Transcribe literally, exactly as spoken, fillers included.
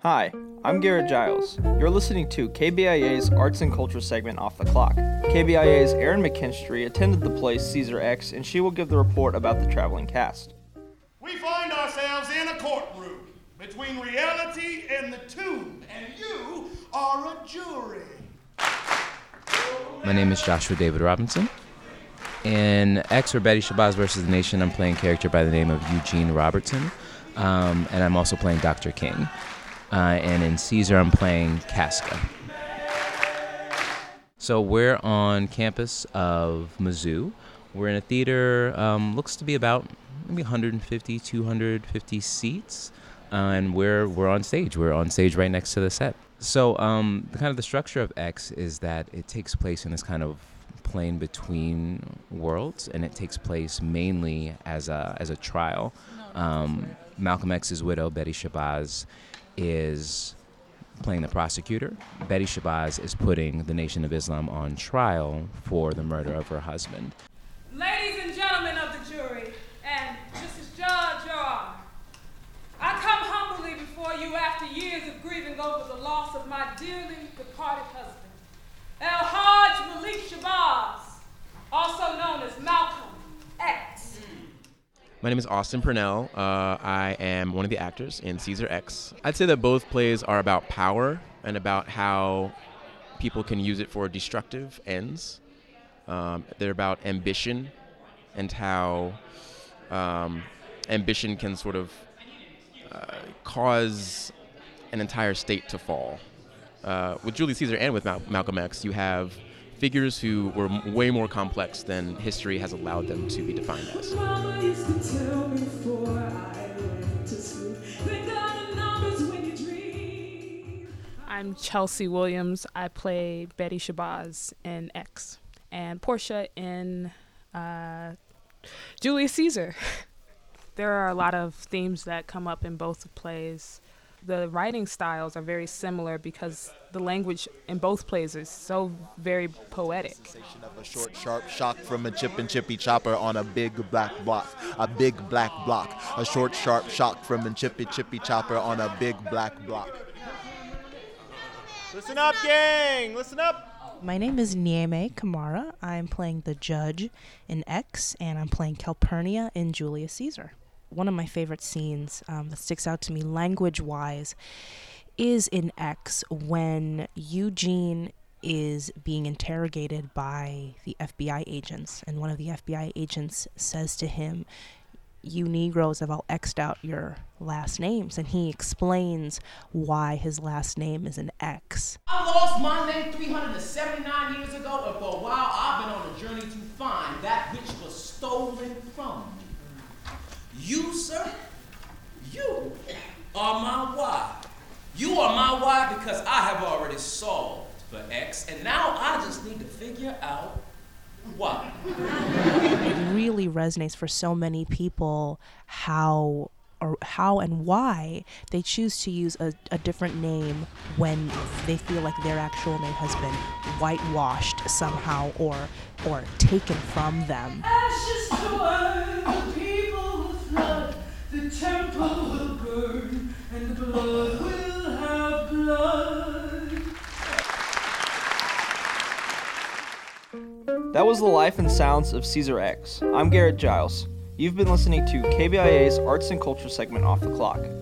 Hi, I'm Garrett Giles. You're listening to K B I A's Arts and Culture segment Off the Clock. K B I A's Erin McKinstry attended the play Caesar X, and she will give the report about the traveling cast. We find ourselves in a courtroom between reality and the tomb, and you are a jury. My name is Joshua David Robinson. In X, or Betty Shabazz versus the Nation, I'm playing a character by the name of Eugene Robertson, um, and I'm also playing Doctor King. Uh, and in Caesar, I'm playing Casca. So we're on campus of Mizzou. We're in a theater, um, looks to be about maybe one hundred fifty, two hundred fifty seats, uh, and we're we're on stage. We're on stage right next to the set. So um, the kind of the structure of X is that it takes place in this kind of plane between worlds, and it takes place mainly as a as a trial. Um, Malcolm X's widow, Betty Shabazz, is playing the prosecutor. Betty Shabazz is putting the Nation of Islam on trial for the murder of her husband. Ladies and gentlemen of the jury, and Missus Judge, Your Honor, I come humbly before you after years of grieving over the loss of my dearly departed husband, El-Hajj Malik Shabazz, also known as Malcolm X. My name is Austin Purnell. Uh, I am one of the actors in Caesar X. I'd say that both plays are about power and about how people can use it for destructive ends. Um, they're about ambition and how um, ambition can sort of uh, cause an entire state to fall. Uh, with Julius Caesar and with Mal- Malcolm X, you have figures who were m- way more complex than history has allowed them to be defined as. I'm Chelsea Williams. I play Betty Shabazz in X, and Portia in uh, Julius Caesar. There are a lot of themes that come up in both plays. The writing styles are very similar because the language in both plays is so very poetic. Sensation of a short, sharp shock from a chip and chippy chopper on a big black block. A big black block. A short, sharp shock from a chippy chippy chopper on a big black block. Listen up, gang! Listen up! My name is Nieme Kamara. I'm playing the judge in X, and I'm playing Calpurnia in Julius Caesar. One of my favorite scenes um, that sticks out to me language-wise is in X when Eugene is being interrogated by the F B I agents, and one of the F B I agents says to him, "You Negroes have all X'd out your last names," and he explains why his last name is an X. I lost my name three hundred seventy-nine years ago, and for a while I've been on a journey to find that which was stolen from me. You, sir, you are my why. You are my why because I have already solved for X, and now I just need to figure out why. It really resonates for so many people how or how and why they choose to use a, a different name when they feel like their actual name has been whitewashed somehow or or taken from them. Ashes to earth, the people will flood, the temple will burn, and the blood will have blood. That was the life and sounds of Caesar X. I'm Garrett Giles. You've been listening to K B I A's Arts and Culture segment Off the Clock.